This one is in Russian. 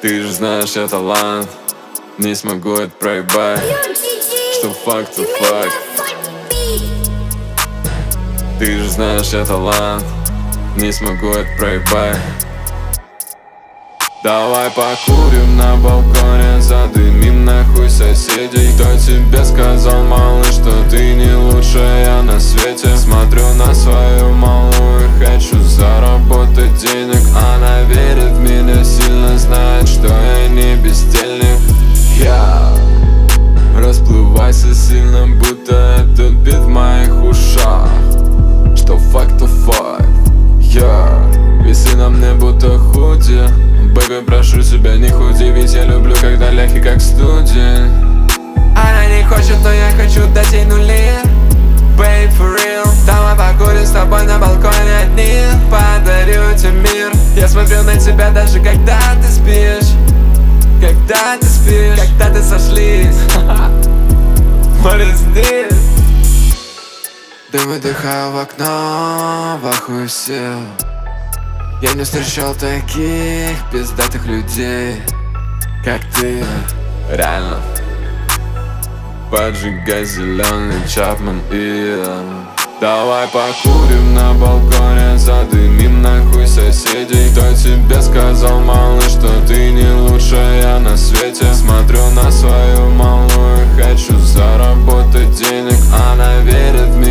Ты же знаешь, я талант, не смогу это проебать. Что факт, то факт. Ты же знаешь, я талант, не смогу это проебать. Давай покурим на балконе, задымим нахуй соседей. Кто тебе сказал, малыш, что ты не лучшая на свете? Смотрю на свою малую и хочу заработать денег. Она верит в меня, сильно знает, что я не бездельник. Расплывайся сильно, будто это бит в моих ушах. Что факт, то факт. Весы на мне будто худи. Бэби, прошу себя, не худи, ведь я люблю, когда ляхи как студень. Она не хочет, но я хочу дать ей нули. Babe, for real. Давай покурим с тобой на балконе одни. Подарю тебе мир. Я смотрю на тебя даже когда ты спишь. Когда ты спишь, когда ты сошлись. What is this? Дым выдыхаю в окно, в ахуе все. Я не встречал таких пиздатых людей, как ты. Реально. Поджигай зеленый Чапман и давай покурим на балконе, задымим нахуй соседей. Кто тебе сказал, малыш, что ты не лучшая на свете? Смотрю на свою малую и хочу заработать денег. Она верит в